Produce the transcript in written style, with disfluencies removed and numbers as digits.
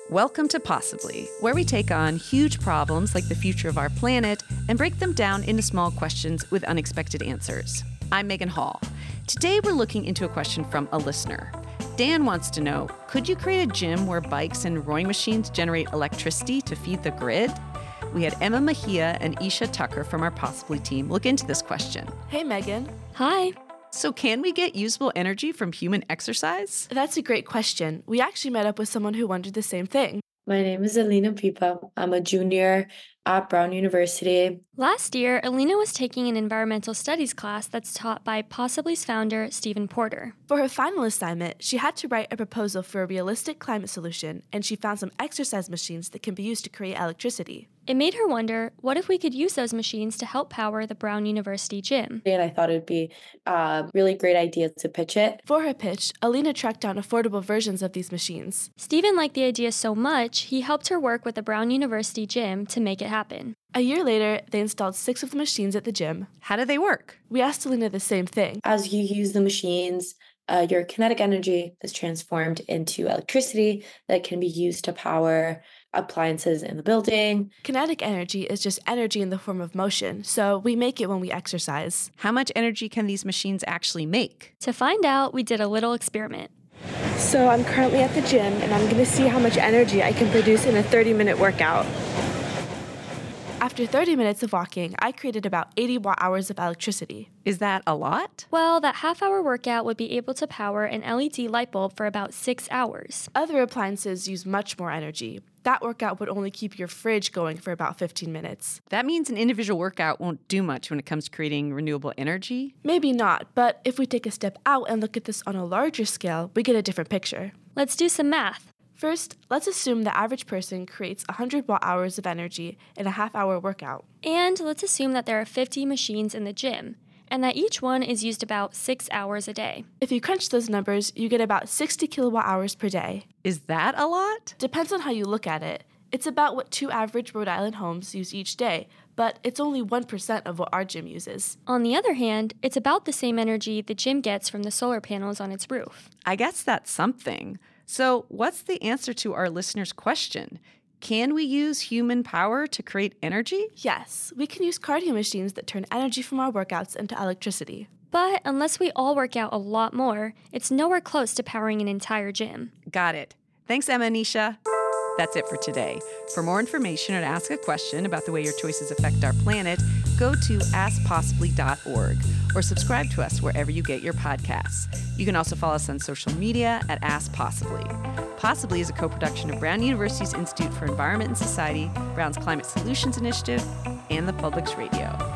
Welcome to Possibly, where we take on huge problems like the future of our planet and break them down into small questions with unexpected answers. I'm Megan Hall. Today we're looking into a question from a listener. Dan wants to know, could you create a gym where bikes and rowing machines generate electricity to feed the grid? We had Emma Mejia and Isha Tucker from our Possibly team look into this question. Hey, Megan. Hi. So can we get usable energy from human exercise? That's a great question. We actually met up with someone who wondered the same thing. My name is Alina Pipa. I'm a junior at Brown University. Last year, Alina was taking an environmental studies class that's taught by Possibly's founder, Stephen Porter. For her final assignment, she had to write a proposal for a realistic climate solution, and she found some exercise machines that can be used to create electricity. It made her wonder, what if we could use those machines to help power the Brown University gym? And I thought it'd be a really great idea to pitch it. For her pitch, Alina tracked down affordable versions of these machines. Stephen liked the idea so much, he helped her work with the Brown University gym to make it happen. A year later, they installed 6 of the machines at the gym. How do they work? We asked Alina the same thing. As you use the machines, your kinetic energy is transformed into electricity that can be used to power appliances in the building. Kinetic energy is just energy in the form of motion, so we make it when we exercise. How much energy can these machines actually make? To find out, we did a little experiment. So I'm currently at the gym, and I'm going to see how much energy I can produce in a 30-minute workout. After 30 minutes of walking, I created about 80 watt-hours of electricity. Is that a lot? Well, that half-hour workout would be able to power an LED light bulb for about 6 hours. Other appliances use much more energy. That workout would only keep your fridge going for about 15 minutes. That means an individual workout won't do much when it comes to creating renewable energy? Maybe not, but if we take a step out and look at this on a larger scale, we get a different picture. Let's do some math. First, let's assume the average person creates 100 watt-hours of energy in a half-hour workout. And let's assume that there are 50 machines in the gym, and that each one is used about 6 hours a day. If you crunch those numbers, you get about 60 kilowatt-hours per day. Is that a lot? Depends on how you look at it. It's about what 2 average Rhode Island homes use each day, but it's only 1% of what our gym uses. On the other hand, it's about the same energy the gym gets from the solar panels on its roof. I guess that's something. So what's the answer to our listener's question? Can we use human power to create energy? Yes, we can use cardio machines that turn energy from our workouts into electricity. But unless we all work out a lot more, it's nowhere close to powering an entire gym. Got it. Thanks, Emma and Isha. That's it for today. For more information or to ask a question about the way your choices affect our planet, go to askpossibly.org or subscribe to us wherever you get your podcasts. You can also follow us on social media at Ask Possibly. Possibly is a co-production of Brown University's Institute for Environment and Society, Brown's Climate Solutions Initiative, and the Public's Radio.